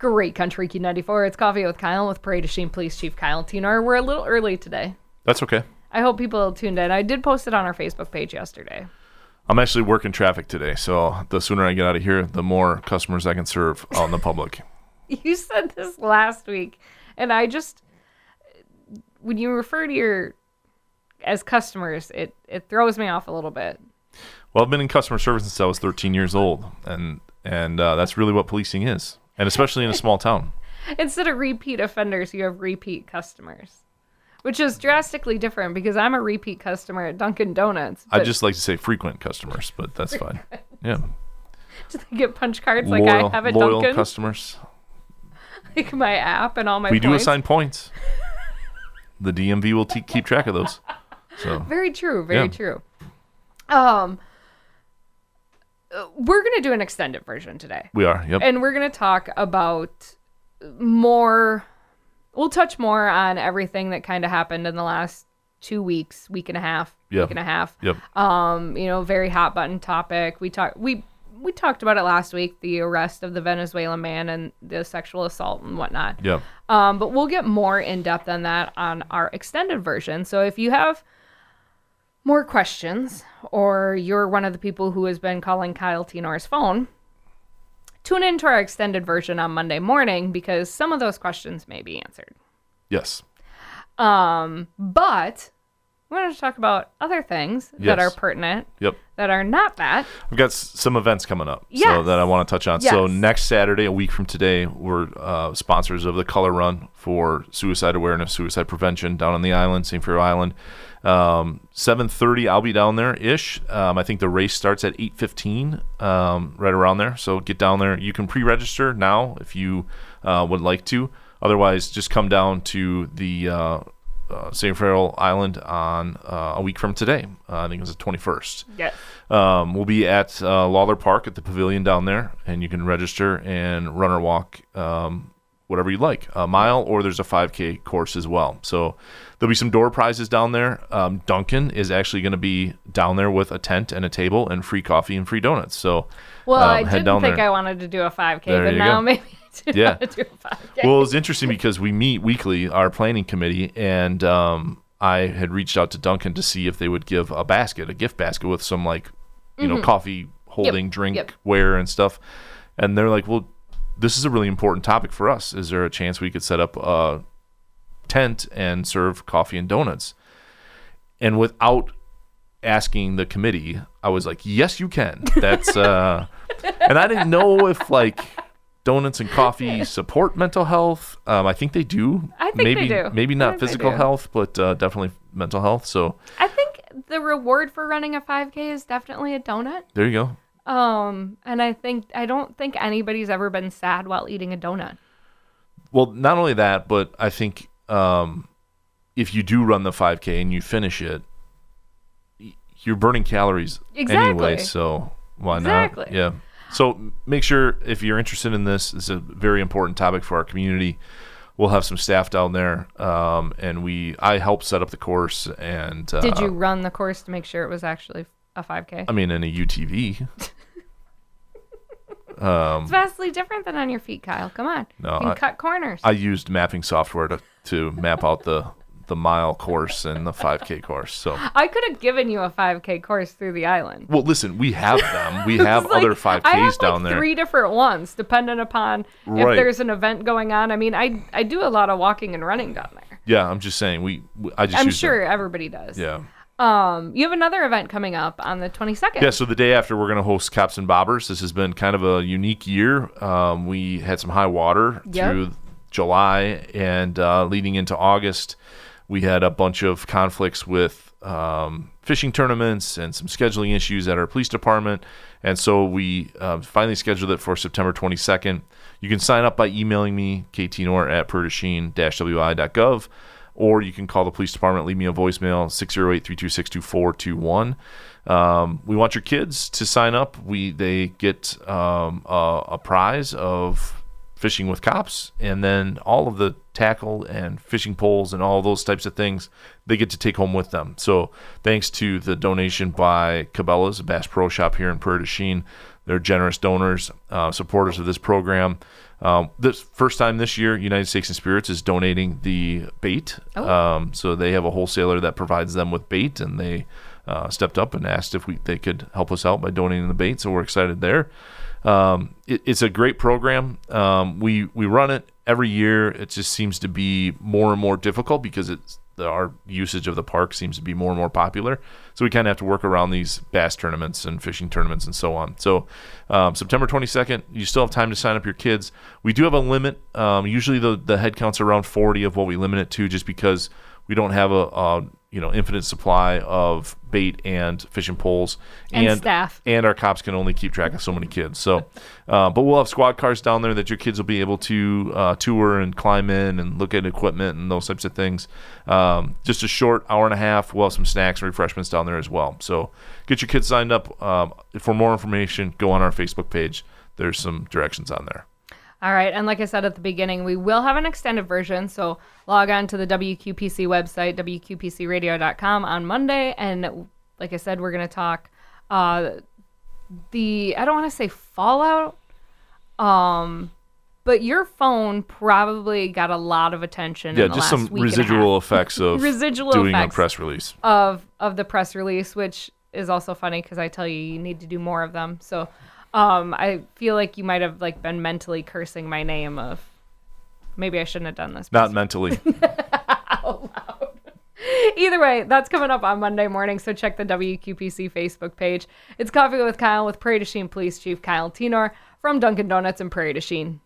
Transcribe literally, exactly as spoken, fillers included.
Great Country Q ninety-four. It's Coffee with Kyle with Prairie du Chien Police Chief Kyle Tenor. We're a little early today. That's okay. I hope people tuned in. I did post it on our Facebook page yesterday. I'm actually working traffic today, so the sooner I get out of here, the more customers I can serve out in the public. You said this last week, and I just, when you refer to your, as customers, it, it throws me off a little bit. Well, I've been in customer service since I was thirteen years old, and and uh, that's really what policing is, and especially in a small town. Instead of repeat offenders, you have repeat customers, which is drastically different because I'm a repeat customer at Dunkin' Donuts. I just like to say frequent customers, but that's fine. Yeah. Do they get punch cards loyal, like I have at loyal Dunkin'? customers. Like my app and all my we points. We do assign points. The D M V will t- keep track of those. So Very true. Very yeah. true. Um, we're going to do an extended version today. We are, yep. And we're going to talk about more, we'll touch more on everything that kind of happened in the last two weeks, week and a half, yep. week and a half. Yep. Um, you know, very hot button topic. We talked, we, we talked about it last week, the arrest of the Venezuelan man and the sexual assault and whatnot. Yeah. Um, but we'll get more in depth on that on our extended version. So if you have more questions, or you're one of the people who has been calling Kyle Tenor's phone, tune into our extended version on Monday morning because some of those questions may be answered. Yes. Um, but we're going to talk about other things yes. that are pertinent, yep. that are not that. I've got s- some events coming up yes. so that I want to touch on. Yes. So next Saturday, a week from today, we're uh, sponsors of the Color Run for suicide awareness, suicide prevention down on the island, Saint Farrow Island. Um, seven thirty, I'll be down there-ish. Um, I think the race starts at eight fifteen, um, right around there. So get down there. You can pre-register now if you uh, would like to. Otherwise, just come down to the uh, uh, Saint Farrow Island on uh, a week from today. Uh, I think it's the twenty-first. Yes. Um, we'll be at uh, Lawler Park at the pavilion down there, and you can register and run or walk um, whatever you like, a mile, or there's a five K course as well. So there'll be some door prizes down there. Um, Dunkin' is actually going to be down there with a tent and a table and free coffee and free donuts. So well, um, I head didn't down think there. I wanted to do a five K, There but you now go. maybe I do Yeah. want to do a five K. Well, it's interesting because we meet weekly, our planning committee, and um, I had reached out to Dunkin' to see if they would give a basket, a gift basket with some like, you Mm-hmm. know, coffee holding, Yep. drink Yep. ware and stuff. And they're like, well, this is a really important topic for us. Is there a chance we could set up a tent and serve coffee and donuts? And without asking the committee, I was like, yes, you can. That's uh and I didn't know if like donuts and coffee support mental health. Um, I think they do. I think maybe, they do. Maybe I not think they physical do. health, but uh, definitely mental health. So I think the reward for running a five K is definitely a donut. there you go. Um, and I think I don't think anybody's ever been sad while eating a donut. Well, not only that, but I think um, if you do run the five K and you finish it, y- you're burning calories Exactly. anyway. So why Exactly. not? Yeah. So make sure if you're interested in this, it's a very important topic for our community. We'll have some staff down there, um, and we I helped set up the course. And uh, Did you run the course to make sure it was actually a five K? I mean, in a U T V. um, It's vastly different than on your feet, Kyle. Come on. No, you can I- cut corners. I used mapping software to, to map out the, the mile course and the five K course. So, I could have given you a five K course through the island. well, listen, we have them. We have It's like- other five Ks I have down like there. three different ones, depending upon if Right. there's an event going on. I mean, I I do a lot of walking and running down there. Yeah, I'm just saying. We, we I just I'm use them. sure everybody does. Yeah. Um, you have another event coming up on the twenty-second. Yeah, so the day after, we're going to host Cops and Bobbers. This has been kind of a unique year. Um, we had some high water Yep. through July, and uh, leading into August, we had a bunch of conflicts with um, fishing tournaments and some scheduling issues at our police department. And so we uh, finally scheduled it for September twenty-second. You can sign up by emailing me, ktnor at prairie dash w i dot gov. Or you can call the police department, leave me a voicemail, six oh eight, three two six, two four two one. Um, we want your kids to sign up. We They get um, a, a prize of fishing with cops, and then all of the tackle and fishing poles and all those types of things they get to take home with them. So thanks to the donation by Cabela's, a Bass Pro Shop here in Prairie du Chien, They're generous donors, uh, supporters of this program. Um, this first time this year, United Steaks and Spirits is donating the bait. Oh. Um, so they have a wholesaler that provides them with bait, and they uh, stepped up and asked if we they could help us out by donating the bait. So we're excited there. Um, it, it's a great program. Um, we we run it every year. It just seems to be more and more difficult because it's the, our usage of the park seems to be more and more popular. So we kind of have to work around these bass tournaments and fishing tournaments and so on. So um, September twenty-second, you still have time to sign up your kids. We do have a limit. Um, usually the, the head count's around forty of what we limit it to, just because we don't have a, a you know infinite supply of bait and fishing poles and, and staff, and our cops can only keep track of so many kids. So, uh, but we'll have squad cars down there that your kids will be able to uh, tour and climb in and look at equipment and those types of things. Um, just a short hour and a half. We'll have some snacks and refreshments down there as well. So get your kids signed up. Um, for more information, go on our Facebook page. There's some directions on there. All right, and like I said at the beginning, we will have an extended version, so log on to the W Q P C website, W Q P C radio dot com on Monday, and like I said, we're going to talk uh, the, I don't want to say fallout, um, but your phone probably got a lot of attention yeah, in the just last some week residual effects of residual doing effects a press release. Of, of the press release, which is also funny because I tell you, you need to do more of them, so... Um, I feel like you might have like been mentally cursing my name of maybe I shouldn't have done this. Not mentally. Out loud. Either way, that's coming up on Monday morning, so check the W Q P C Facebook page. It's Coffee with Kyle with Prairie du Chien Police Chief Kyle Tenor from Dunkin' Donuts in Prairie du Chien.